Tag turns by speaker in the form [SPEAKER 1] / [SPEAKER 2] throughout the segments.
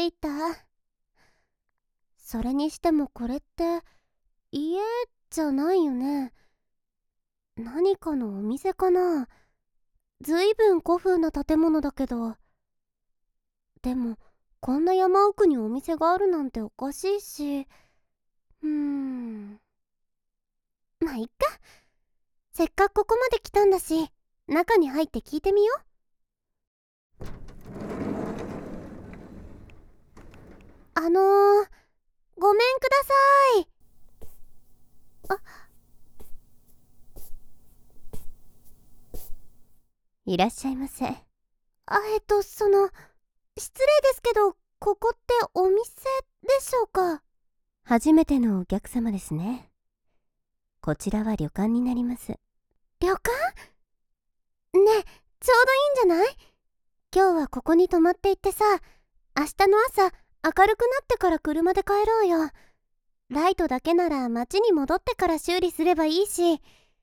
[SPEAKER 1] いた。それにしてもこれって家じゃないよね。何かのお店かな。ずいぶん古風な建物だけど。でもこんな山奥にお店があるなんておかしいし。まあいっか。せっかくここまで来たんだし、中に入って聞いてみよう。ごめんください。
[SPEAKER 2] いらっしゃいませ。
[SPEAKER 1] 失礼ですけど、ここってお店でしょうか？
[SPEAKER 2] 初めてのお客様ですね。こちらは旅館になります。
[SPEAKER 1] 旅館？ねえ、ちょうどいいんじゃない？今日はここに泊まっていってさ、明日の朝明るくなってから車で帰ろうよ。ライトだけなら町に戻ってから修理すればいいし。はあ、よか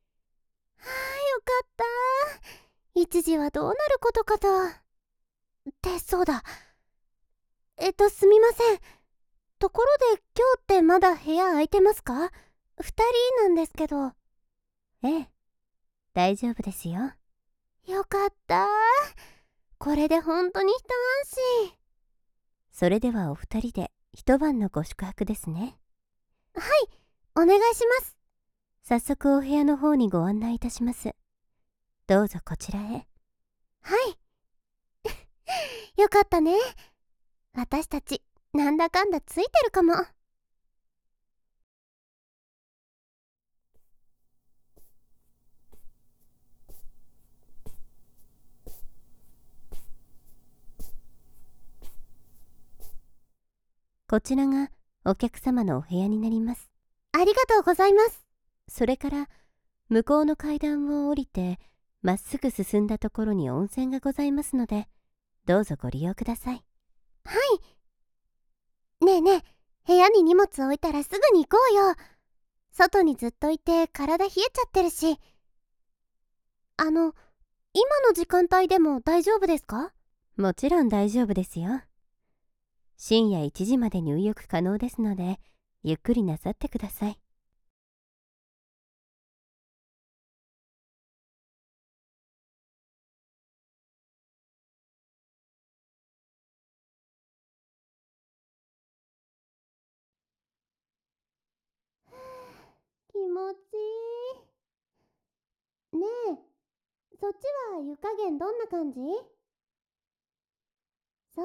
[SPEAKER 1] った。一時はどうなることかと。ってそうだ。すみません。ところで今日ってまだ部屋空いてますか？二人なんですけど。
[SPEAKER 2] ええ、大丈夫ですよ。
[SPEAKER 1] よかった。これで本当に一安心。
[SPEAKER 2] それではお二人で一晩のご宿泊ですね。
[SPEAKER 1] はい、お願いします。
[SPEAKER 2] 早速お部屋の方にご案内いたします。どうぞこちらへ。
[SPEAKER 1] はい。よかったね。私たちなんだかんだついてるかも。
[SPEAKER 2] こちらがお客様のお部屋になります。
[SPEAKER 1] ありがとうございます。
[SPEAKER 2] それから向こうの階段を降りてまっすぐ進んだところに温泉がございますので、どうぞご利用ください。
[SPEAKER 1] はい。ねえねえ、部屋に荷物置いたらすぐに行こうよ。外にずっといて体冷えちゃってるし。今の時間帯でも大丈夫ですか？
[SPEAKER 2] もちろん大丈夫ですよ。深夜1時まで入浴可能ですので、ゆっくりなさってください。
[SPEAKER 1] 気持ちいい。ねえ、そっちは湯加減どんな感じ？そう、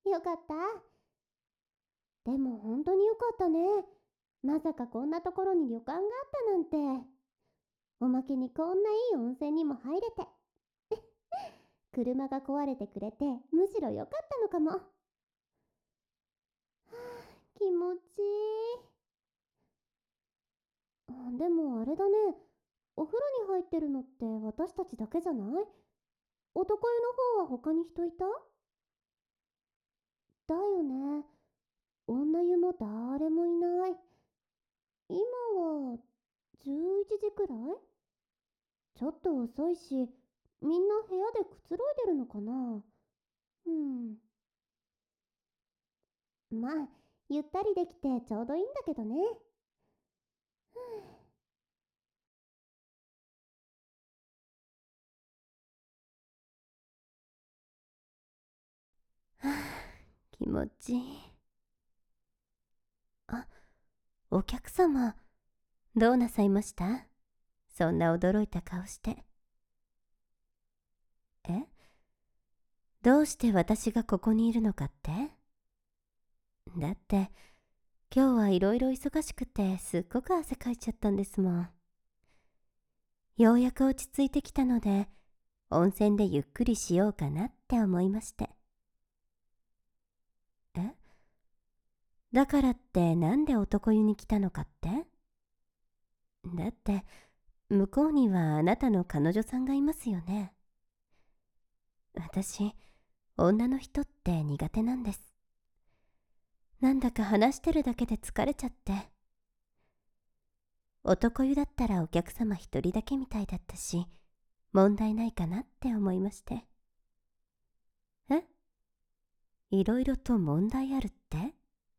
[SPEAKER 1] よかった。でも本当によかったね。まさかこんなところに旅館があったなんて。おまけにこんないい温泉にも入れて。車が壊れてくれてむしろ良かったのかも。はあ、気持ちいい。でもあれだね。お風呂に入ってるのって私たちだけじゃない？男湯の方は他に人いた？だよね。女湯も誰もいない。今は11時くらい？ちょっと遅いし、みんな部屋でくつろいでるのかな。まあ、ゆったりできてちょうどいいんだけどね。
[SPEAKER 2] はあ、気持ちいい。あ、お客様、どうなさいました？そんな驚いた顔して。え？どうして私がここにいるのかって？だって、今日はいろいろ忙しくてすっごく汗かいちゃったんですもん。ようやく落ち着いてきたので、温泉でゆっくりしようかなって思いまして。え？だからってなんで男湯に来たのかって？だって、向こうにはあなたの彼女さんがいますよね。私、女の人って苦手なんです。なんだか話してるだけで疲れちゃって。男湯だったらお客様一人だけみたいだったし、問題ないかなって思いまして。え？ いろいろと問題あるって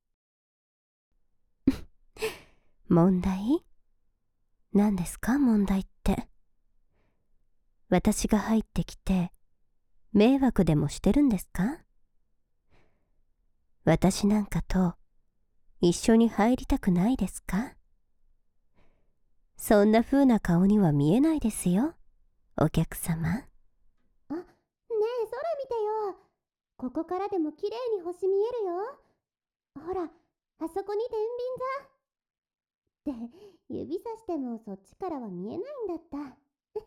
[SPEAKER 2] 問題？何ですか問題って。私が入ってきて迷惑でもしてるんですか？私なんかと一緒に入りたくないですか？そんな風な顔には見えないですよ、お客様。
[SPEAKER 1] あ、ねえ、空見てよ。ここからでも綺麗に星見えるよ。ほら、あそこに天秤座。って指さしてもそっちからは見えないんだった。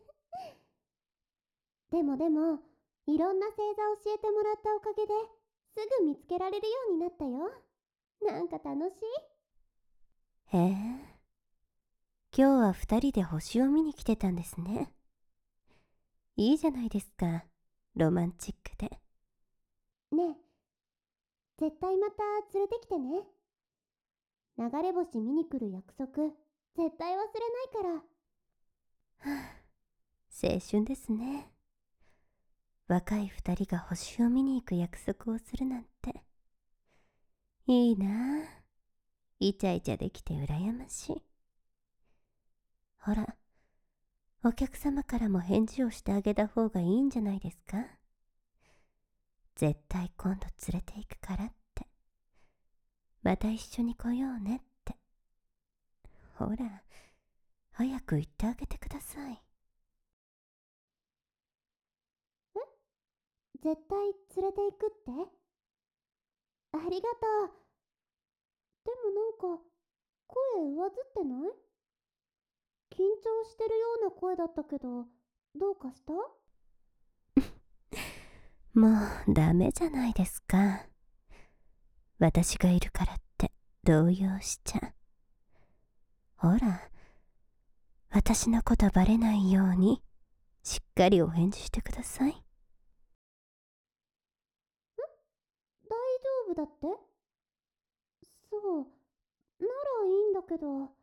[SPEAKER 1] でも、いろんな星座教えてもらったおかげですぐ見つけられるようになったよ。なんか楽しい。
[SPEAKER 2] へえ、今日は2人で星を見に来てたんですね。いいじゃないですか、ロマンチックで。
[SPEAKER 1] ねえ、絶対また連れてきてね。流れ星見に来る約束、絶対忘れないから。
[SPEAKER 2] はあ、青春ですね。若い2人が星を見に行く約束をするなんて。いいなあ。イチャイチャできて羨ましい。ほら、お客様からも返事をしてあげた方がいいんじゃないですか？絶対今度連れて行くからって。また一緒に来ようねって。ほら、早く言ってあげてください。
[SPEAKER 1] 絶対連れて行くって？ありがとう。でもなんか、声上ずってない？緊張してるような声だったけど、どうかした？
[SPEAKER 2] もうダメじゃないですか。私がいるからって動揺しちゃ。ほら、私のことバレないようにしっかりお返事してください。
[SPEAKER 1] 大丈夫だって？そう、ならいいんだけど。は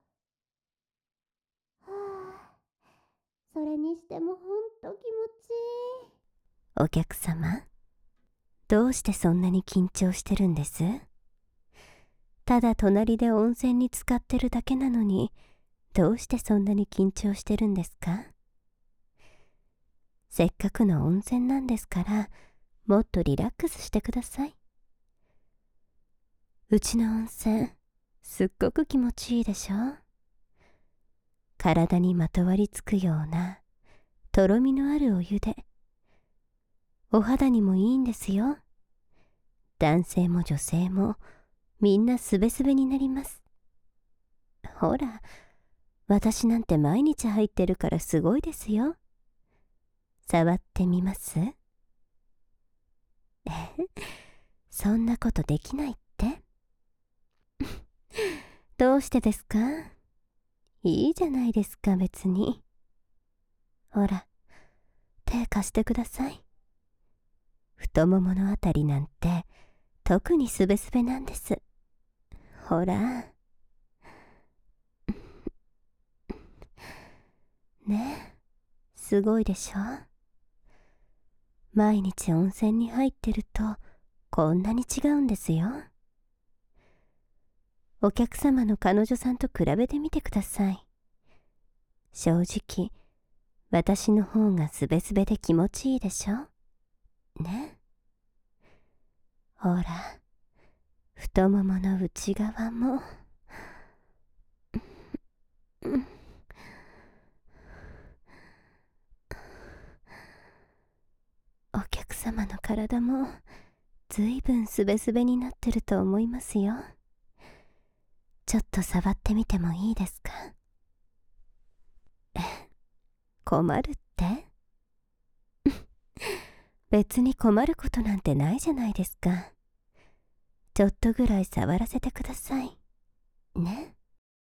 [SPEAKER 1] あ、それにしてもほんと気持ちいい。
[SPEAKER 2] お客様、どうしてそんなに緊張してるんです？ただ隣で温泉に浸かってるだけなのに、どうしてそんなに緊張してるんですか？せっかくの温泉なんですから、もっとリラックスしてください。うちの温泉、すっごく気持ちいいでしょ？体にまとわりつくような、とろみのあるお湯で、お肌にもいいんですよ。男性も女性も、みんなすべすべになります。ほら、私なんて毎日入ってるからすごいですよ。触ってみます？そんなことできないってどうしてですか？いいじゃないですか別に。ほら、手貸してください。太もものあたりなんて特にすべすべなんです。ほら。ねえ、すごいでしょ？毎日温泉に入ってるとこんなに違うんですよ。お客様の彼女さんと比べてみてください。正直、私の方がすべすべで気持ちいいでしょ？ね。ほら、太ももの内側も。お客様の体もずいぶんすべすべになってると思いますよ。ちょっと触ってみてもいいですか？困るって別に困ることなんてないじゃないですか。ちょっとぐらい触らせてください。ね。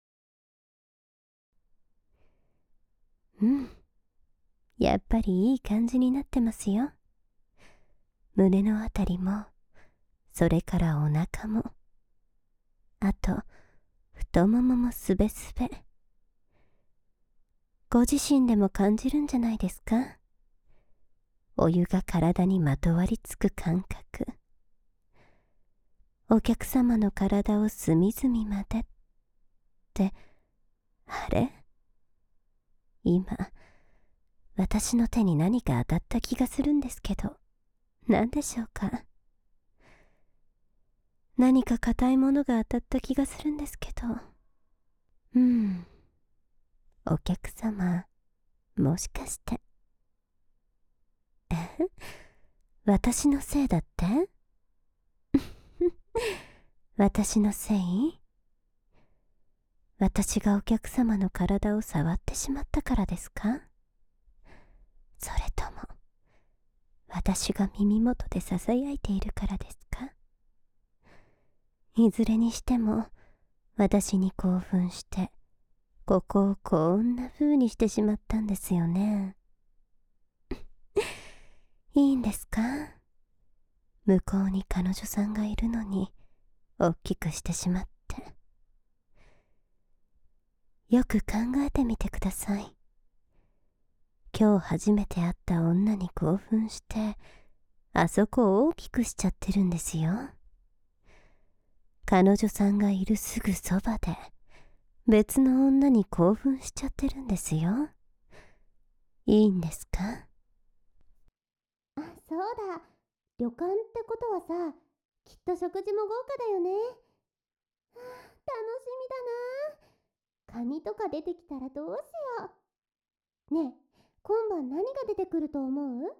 [SPEAKER 2] うん。やっぱりいい感じになってますよ。胸のあたりも、それからお腹も、あと、太もももすべすべ。ご自身でも感じるんじゃないですか？お湯が体にまとわりつく感覚。 お客様の体を隅々までって、あれ？今、私の手に何か当たった気がするんですけど、何でしょうか。何か硬いものが当たった気がするんですけど。お客様、もしかして。私のせいだって？私のせい？私がお客様の体を触ってしまったからですか？それとも、私が耳元で囁いているからですか？いずれにしても、私に興奮して、ここをこんな風にしてしまったんですよね。いいんですか？向こうに彼女さんがいるのに、大きくしてしまって。よく考えてみてください。今日初めて会った女に興奮して、あそこを大きくしちゃってるんですよ。彼女さんがいるすぐそばで、別の女に興奮しちゃってるんですよ。いいんですか？
[SPEAKER 1] あ、そうだ。旅館ってことはさ、きっと食事も豪華だよね。楽しみだな。カニとか出てきたらどうしよう。ねえ、今晩何が出てくると思う？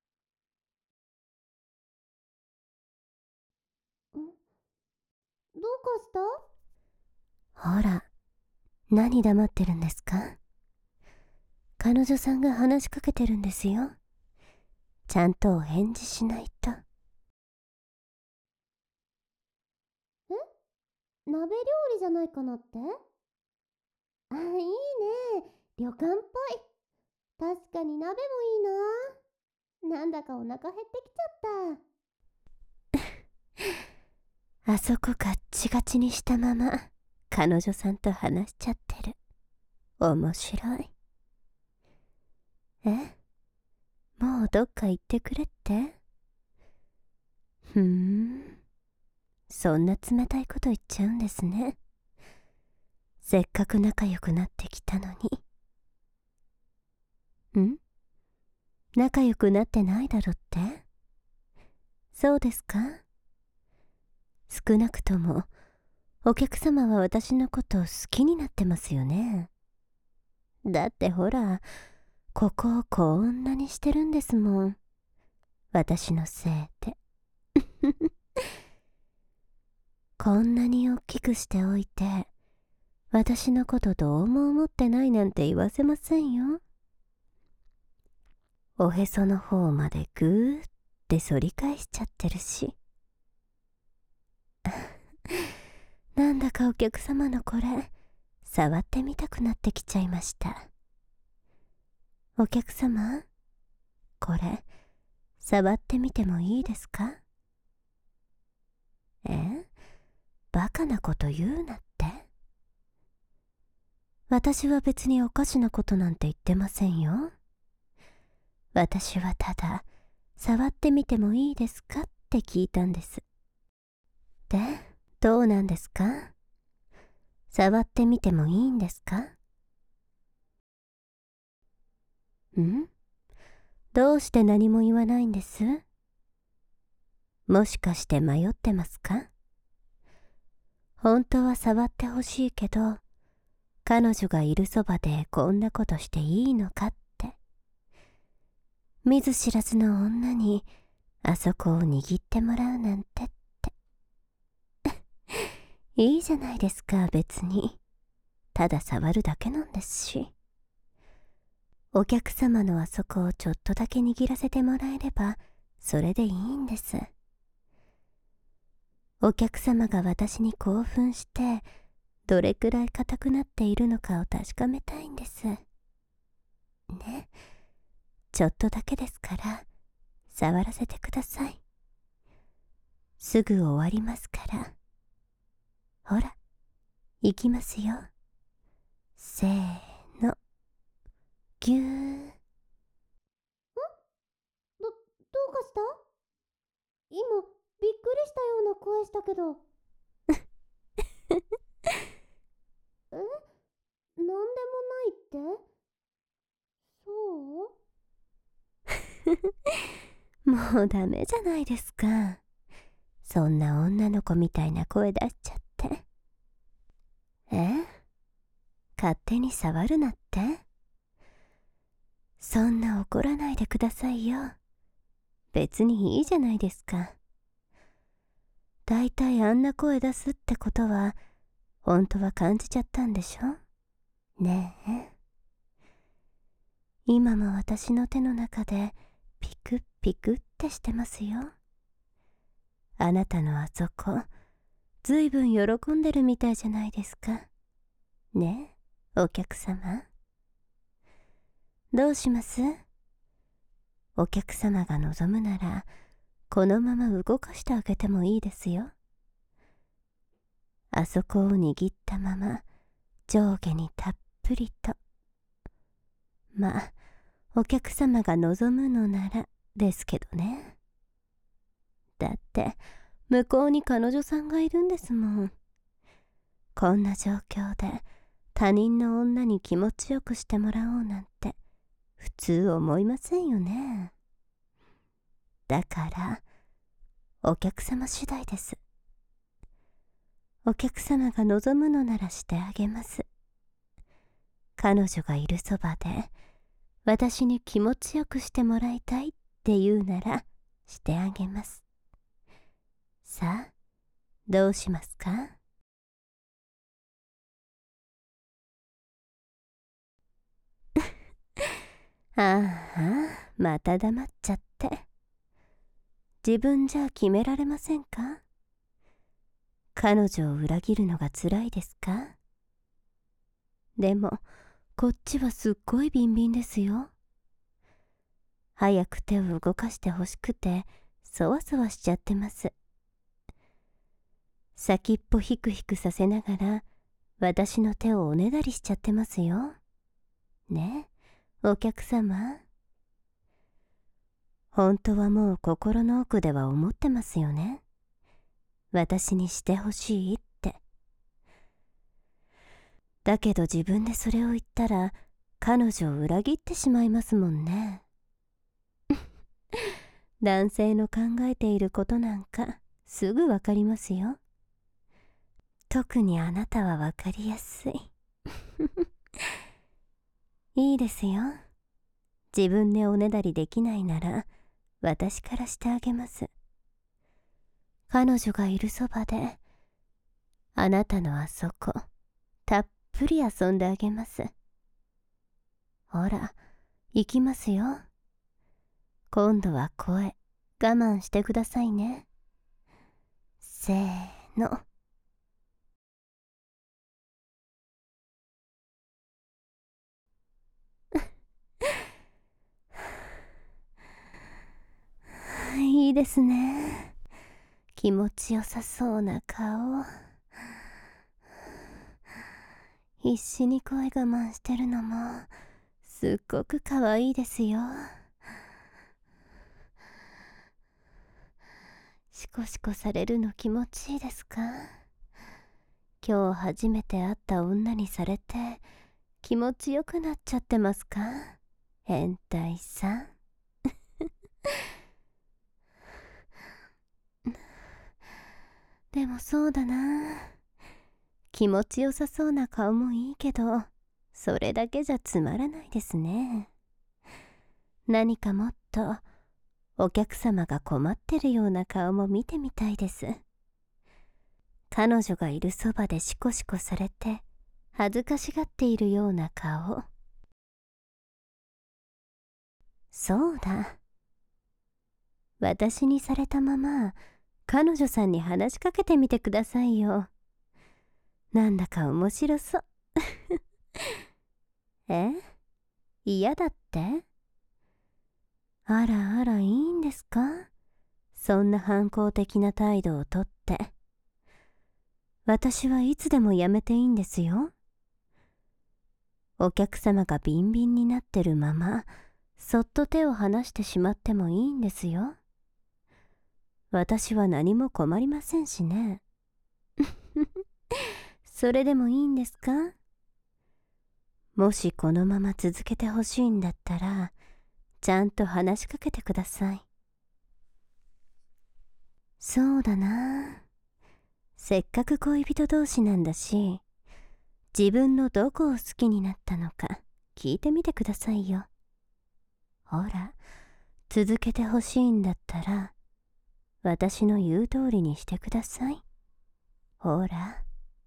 [SPEAKER 1] どうかした？
[SPEAKER 2] ほら、何黙ってるんですか？彼女さんが話しかけてるんですよ。ちゃんとお返事しないと。
[SPEAKER 1] 鍋料理じゃないかなって？あ、いいね。旅館っぽい。確かに鍋もいいな。なんだかお腹減ってきちゃった。
[SPEAKER 2] あそこガッチガチにしたまま、彼女さんと話しちゃってる。面白い。え？もうどっか行ってくれって？そんな冷たいこと言っちゃうんですね。せっかく仲良くなってきたのに。仲良くなってないだろって？そうですか？少なくとも、お客様は私のことを好きになってますよね。だってほら、ここをこんなにしてるんですもん。私のせいで。こんなに大きくしておいて、私のことどうも思ってないなんて言わせませんよ。おへその方までぐーって反り返しちゃってるし。なんだかお客様のこれ、触ってみたくなってきちゃいました。お客様、これ、触ってみてもいいですか？バカなこと言うなって。私は別におかしなことなんて言ってませんよ。私はただ、触ってみてもいいですかって聞いたんです。で、どうなんですか？触ってみてもいいんですか？どうして何も言わないんです？もしかして迷ってますか？本当は触ってほしいけど、彼女がいるそばでこんなことしていいのかって。見ず知らずの女にあそこを握ってもらうなんてって。いいじゃないですか、別に。ただ触るだけなんですし。お客様のあそこをちょっとだけ握らせてもらえれば、それでいいんです。お客様が私に興奮して、どれくらい硬くなっているのかを確かめたいんです。ね。ちょっとだけですから、触らせてください。すぐ終わりますから。ほら、行きますよ。せーの。ぎゅー。
[SPEAKER 1] どうかした？今、 びっくりしたような声したけど。なんでもないって？そう？
[SPEAKER 2] もうダメじゃないですか。そんな女の子みたいな声出しちゃって。勝手に触るなって？そんな怒らないでくださいよ。別にいいじゃないですか。だいたいあんな声出すってことは、本当は感じちゃったんでしょ？ねえ。今も私の手の中でピクピクってしてますよ。あなたのあそこ、ずいぶん喜んでるみたいじゃないですか。ねえ、お客様。どうします？お客様が望むなら、このまま動かしてあげてもいいですよ。あそこを握ったまま、上下にたっぷりと。まあ、お客様が望むのならですけどね。だって、向こうに彼女さんがいるんですもん。こんな状況で他人の女に気持ちよくしてもらおうなんて普通思いませんよね。だからお客様次第です。お客様が望むのならしてあげます。彼女がいるそばで私に気持ちよくしてもらいたいって言うならしてあげます。さあ、どうしますか？ああ、また黙っちゃって。自分じゃ決められませんか？彼女を裏切るのが辛いですか？でも、こっちはすっごいビンビンですよ。早く手を動かしてほしくて、そわそわしちゃってます。先っぽヒクヒクさせながら、私の手をおねだりしちゃってますよ。ねえ、お客様。本当はもう心の奥では思ってますよね。私にしてほしいって。だけど自分でそれを言ったら、彼女を裏切ってしまいますもんね。男性の考えていることなんかすぐわかりますよ。特にあなたはわかりやすい。いいですよ。自分でおねだりできないなら私からしてあげます。彼女がいるそばであなたのあそこたっぷり遊んであげます。ほら、行きますよ。今度は声我慢してくださいね。せーの。いいですね。気持ちよさそうな顔。必死に声我慢してるのもすっごく可愛いですよ。シコシコされるの気持ちいいですか？今日初めて会った女にされて気持ちよくなっちゃってますか？変態さん。でもそうだな。気持ちよさそうな顔もいいけど、それだけじゃつまらないですね。何かもっとお客様が困ってるような顔も見てみたいです。彼女がいるそばでシコシコされて恥ずかしがっているような顔。そうだ。私にされたまま彼女さんに話しかけてみてくださいよ。なんだか面白そう。え？嫌だって？あらあら、いいんですか？そんな反抗的な態度をとって。私はいつでもやめていいんですよ。お客様がビンビンになってるままそっと手を離してしまってもいいんですよ。 私は何も困りませんしね。それでもいいんですか？もしこのまま続けてほしいんだったら、ちゃんと話しかけてください。そうだな。せっかく恋人同士なんだし、自分のどこを好きになったのか聞いてみてくださいよ。ほら、続けてほしいんだったら、私の言う通りにしてください。ほら。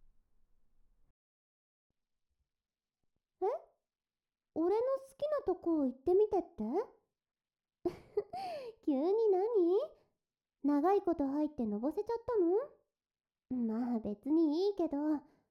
[SPEAKER 1] え、俺の好きなとこを言ってみてって？急に何？長いこと入ってのぼせちゃったの？まあ別にいいけど。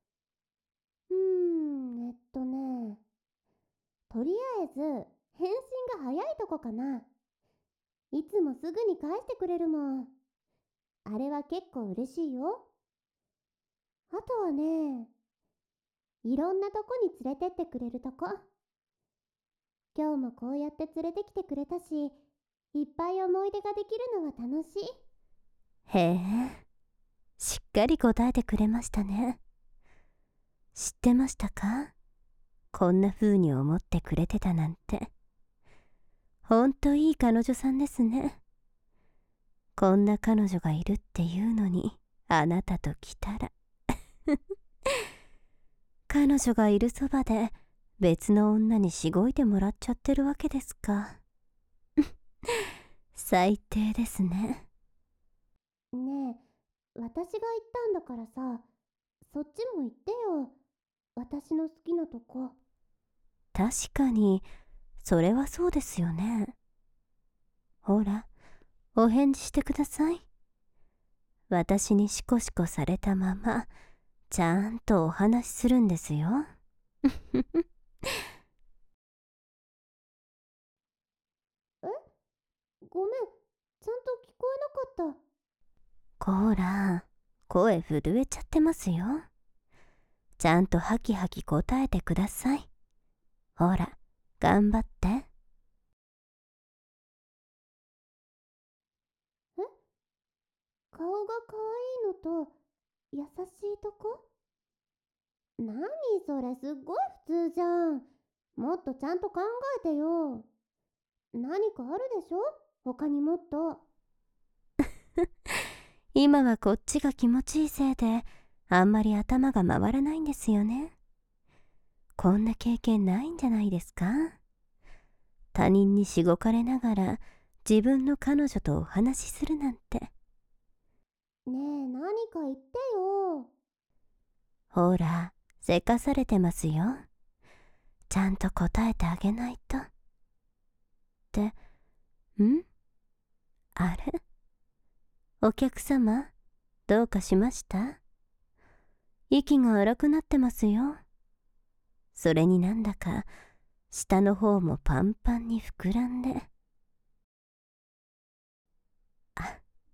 [SPEAKER 1] とりあえず返信が早いとこかな。いつもすぐに返してくれるもん。あれは結構嬉しいよ。あとはね、いろんなとこに連れてってくれるとこ。今日もこうやって連れてきてくれたし、いっぱい思い出ができるのは楽しい。
[SPEAKER 2] へえ、しっかり答えてくれましたね。知ってましたか？こんな風に思ってくれてたなんて。ほんといい彼女さんですね。こんな彼女がいるっていうのに、あなたと来たら。彼女がいるそばで別の女にしごいてもらっちゃってるわけですか。最低ですね。
[SPEAKER 1] ねえ、私が言ったんだからさ、そっちも言ってよ。私の好きなとこ。
[SPEAKER 2] 確かに、それはそうですよね。ほら、お返事してください。私にシコシコされたまま、ちゃんとお話しするんですよ。
[SPEAKER 1] え、ごめん、ちゃんと聞こえなかった。
[SPEAKER 2] こら、声震えちゃってますよ。ちゃんとハキハキ答えてください。ほら、頑張って。
[SPEAKER 1] え、顔が可愛いのと優しいとこ？何それ、すっごい普通じゃん。もっとちゃんと考えてよ。何かあるでしょ？他にもっと。
[SPEAKER 2] 今はこっちが気持ちいいせいで、あんまり頭が回らないんですよね。こんな経験ないんじゃないですか？他人にしごかれながら自分の彼女とお話しするなんて。
[SPEAKER 1] ねえ、何か言ってよ。
[SPEAKER 2] ほら、せかされてますよ。ちゃんと答えてあげないと。って、あれ？お客様、どうかしました？息が荒くなってますよ。それになんだか、下の方もパンパンに膨らんで。あ、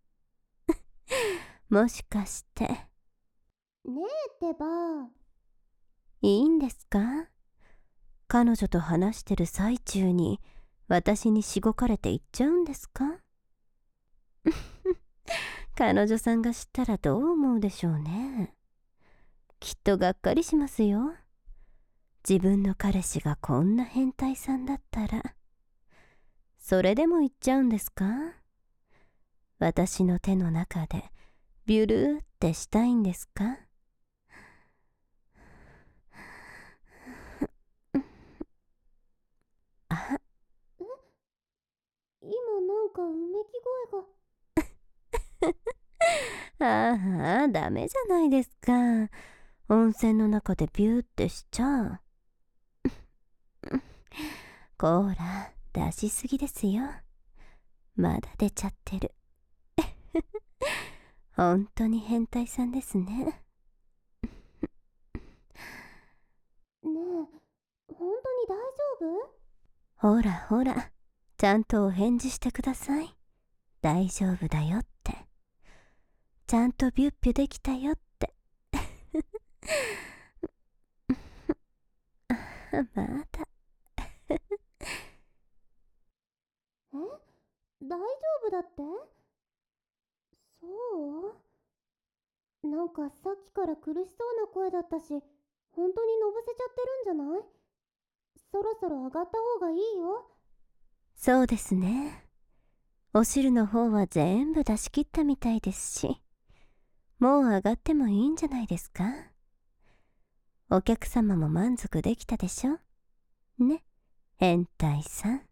[SPEAKER 2] もしかして。
[SPEAKER 1] ねえってば。
[SPEAKER 2] いいんですか？彼女と話してる最中に私にしごかれていっちゃうんですか？彼女さんが知ったらどう思うでしょうね。きっとがっかりしますよ。自分の彼氏がこんな変態さんだったら。それでも言っちゃうんですか？私の手の中でビュルーってしたいんですか？あ、
[SPEAKER 1] 今なんかうめき声が。
[SPEAKER 2] ああ、ダメじゃないですか。温泉の中でビューってしちゃ。こーら、出しすぎですよ。まだ出ちゃってる。本当に変態さんですね。
[SPEAKER 1] ねえ、本当に大丈夫？
[SPEAKER 2] ほらほら、ちゃんとお返事してください。大丈夫だよって。ちゃんとビュッピュできたよって。まだ。
[SPEAKER 1] え、大丈夫だって？ なんかさっきから苦しそうな声だったし、本当にのぼせちゃってるんじゃない？そろそろ上がった方がいいよ。
[SPEAKER 2] そうですね。お汁の方は全部出し切ったみたいですし、もう上がってもいいんじゃないですか。お客様も満足できたでしょね、変態さん。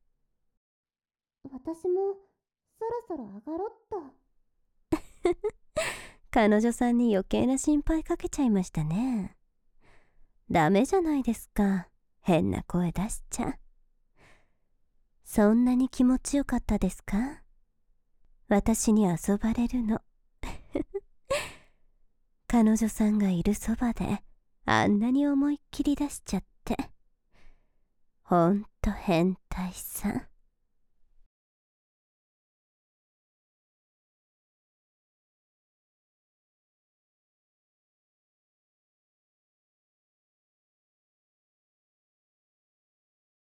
[SPEAKER 1] 私もそろそろ上がろっと。
[SPEAKER 2] 彼女さんに余計な心配かけちゃいましたね。ダメじゃないですか、変な声出しちゃ。そんなに気持ちよかったですか？私に遊ばれるの。彼女さんがいるそばであんなに思いっきり出しちゃって。ほんと変態さん。